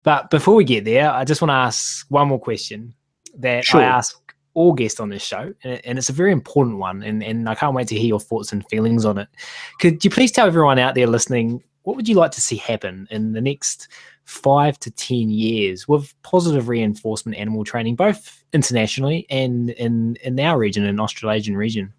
But before we get there, I just want to ask one more question that I Sure. ask all guests on this show, and it's a very important one, and I can't wait to hear your thoughts and feelings on it. Could you please tell everyone out there listening, what would you like to see happen in the next 5 to 10 years with positive reinforcement animal training, both internationally and in our region, in Australasian region?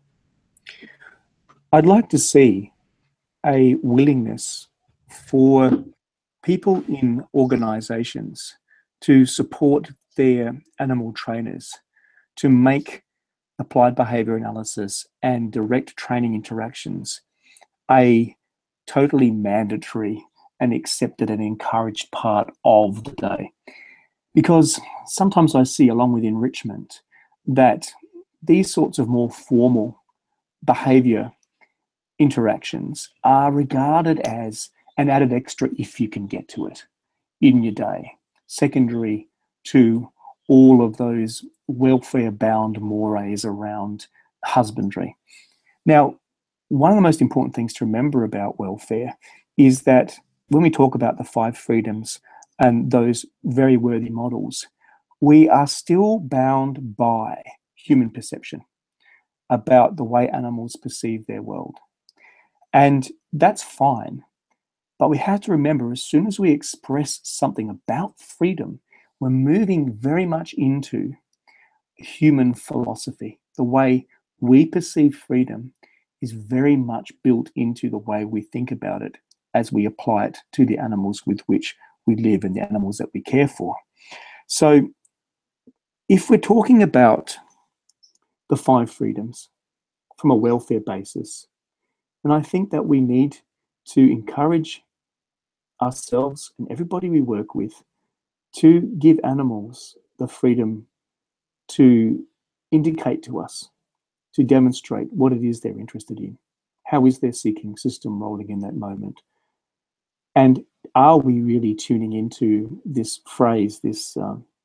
I'd like to see a willingness for people in organizations to support their animal trainers to make applied behavior analysis and direct training interactions a totally mandatory and accepted and encouraged part of the day. Because sometimes I see, along with enrichment, that these sorts of more formal behavior interactions are regarded as an added extra if you can get to it in your day, secondary to all of those welfare bound mores around husbandry. Now, one of the most important things to remember about welfare is that when we talk about the five freedoms and those very worthy models, we are still bound by human perception about the way animals perceive their world. And that's fine. But we have to remember, as soon as we express something about freedom, we're moving very much into human philosophy. The way we perceive freedom is very much built into the way we think about it as we apply it to the animals with which we live and the animals that we care for. So, if we're talking about the five freedoms from a welfare basis, then I think that we need to encourage ourselves and everybody we work with to give animals the freedom to indicate to us, to demonstrate what it is they're interested in. How is their seeking system rolling in that moment? And are we really tuning into this phrase, this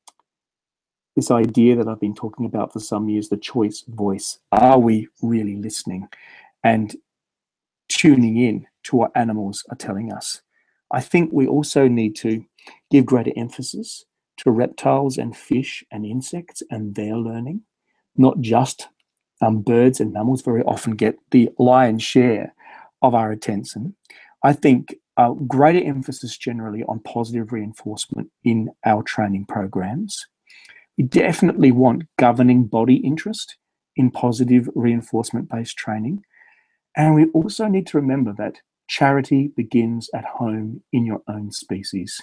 idea that I've been talking about for some years, the choice voice? Are we really listening and tuning in to what animals are telling us? I think we also need to give greater emphasis to reptiles and fish and insects and their learning, not just birds and mammals very often get the lion's share of our attention. I think greater emphasis generally on positive reinforcement in our training programs. We definitely want governing body interest in positive reinforcement-based training. And we also need to remember that charity begins at home in your own species.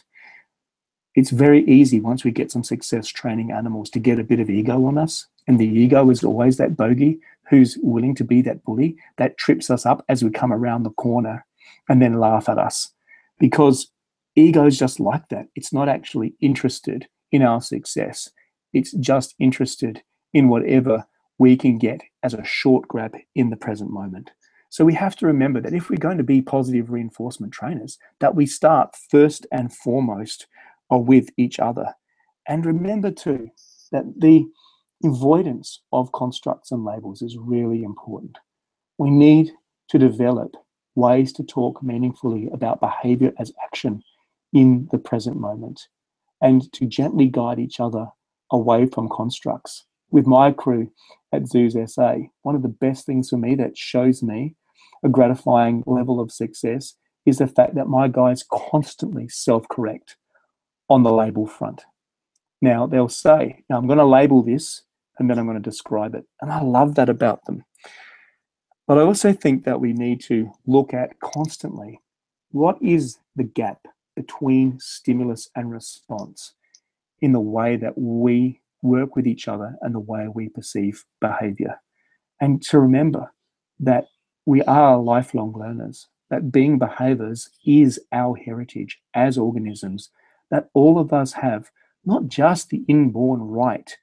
It's very easy once we get some success training animals to get a bit of ego on us. And the ego is always that bogey who's willing to be that bully that trips us up as we come around the corner and then laugh at us. Because ego is just like that. It's not actually interested in our success. It's just interested in whatever we can get as a short grab in the present moment. So we have to remember that if we're going to be positive reinforcement trainers, that we start first and foremost with each other. And remember too, that the avoidance of constructs and labels is really important. We need to develop ways to talk meaningfully about behavior as action in the present moment and to gently guide each other away from constructs. With my crew at Zoos SA, one of the best things for me that shows me a gratifying level of success is the fact that my guys constantly self-correct on the label front. Now, they'll say, now I'm going to label this and then I'm going to describe it. And I love that about them. But I also think that we need to look at constantly what is the gap between stimulus and response in the way that we work with each other and the way we perceive behavior. And to remember that we are lifelong learners, that being behaviors is our heritage as organisms, that all of us have not just the inborn right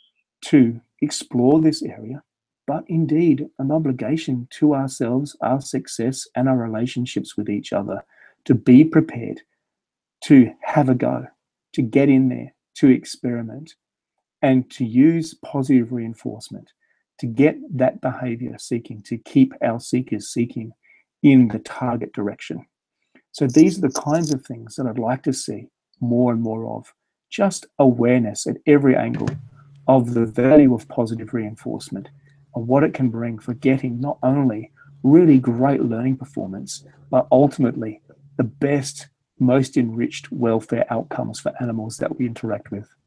to explore this area, but indeed an obligation to ourselves, our success, and our relationships with each other to be prepared to have a go, to get in there, to experiment, and to use positive reinforcement to get that behavior seeking, to keep our seekers seeking in the target direction. So these are the kinds of things that I'd like to see more and more of. Just awareness at every angle of the value of positive reinforcement and what it can bring for getting not only really great learning performance, but ultimately the best, most enriched welfare outcomes for animals that we interact with.